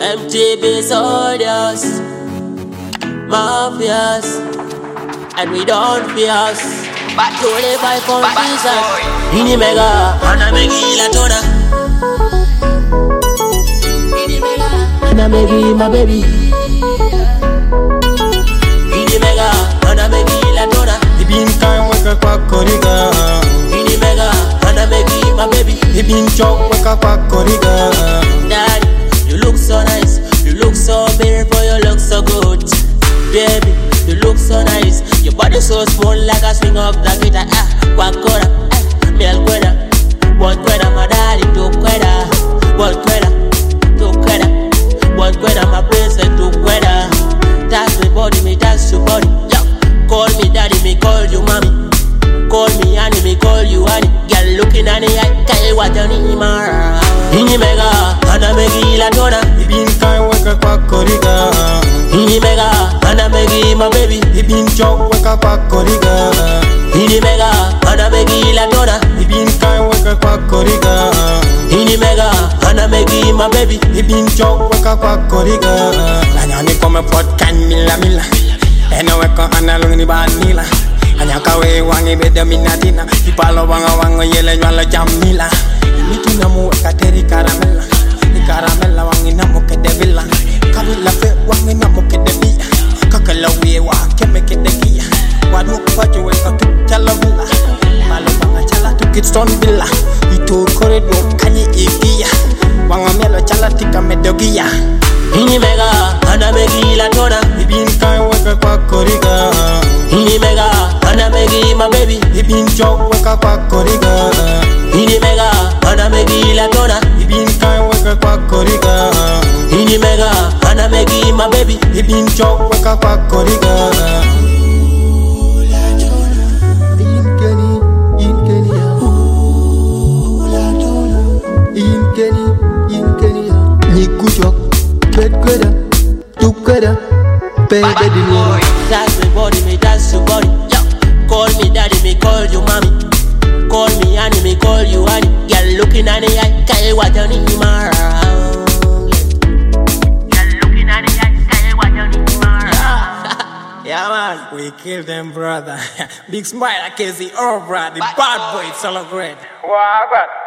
MTB soldiers, mafias, and we don't fear us. But 25 conditions. Ini mega, ana megila tona. Ini mega, ana megi my baby. Ini mega, ana megila tona. It been time waka kwakoriga. Ini mega, ana megi my baby. It been chok waka kwakoriga. Daddy, you look so nice. You look so beautiful. You look so good, baby. You look so nice. Your body so small like a swing of the guitar. Kwakora, miel kweda. Bon kweda, my daddy to kweda. Bon kweda, to kweda. Bon kweda, my princess to kweda. Touch me body, me touch your body. Yo, call me daddy, me call you mommy. Call me honey, me call you honey. Girl looking at the eye, kai watani mara. Ini mega, ana megila tona. It been time waka kwakoriga. Ini mega, ana megi my baby. It been chok waka kwakoriga. Ini mega, ana megila tona. It been time waka kwakoriga. Ini mega, ana megi my baby. It been chok waka kwakoriga. Anyani come pot kan mila mila. Eno weka analung ni banila. Anyaka we wangi beda minatina. Ipalo wanga wanga yele nyala jamila. Mitu namu weka teri karamela. Ni karamela wangi namu kedevila. Kabila fe wangi namu kedevia. Kakala we wa keme kedegia. Wadu kwacho weka tu chala vila. Malo wanga chala tu kitson vila. Itu koredo kanyi igia. Wanga melo chala tika medogia. Ini mega, ana megila tona. It been time waka kwakoriga. Ini mega, ana megi my baby. It been chok waka kwakoriga. Ini mega, ana megila tona. It been time waka kwakoriga. Ini mega, ana megi my baby. It been chok waka kwakoriga. Touch me body, me touch your body. Yo, call me daddy, me call you mommy. Call me honey, me call you honey. Girl looking at the eye, kai watani mara. Girl looking at the eye, kai watani mara. Yeah man, we kill them brother. Big smile, I can see, oh brother, the bad boy, it's all great. Wow,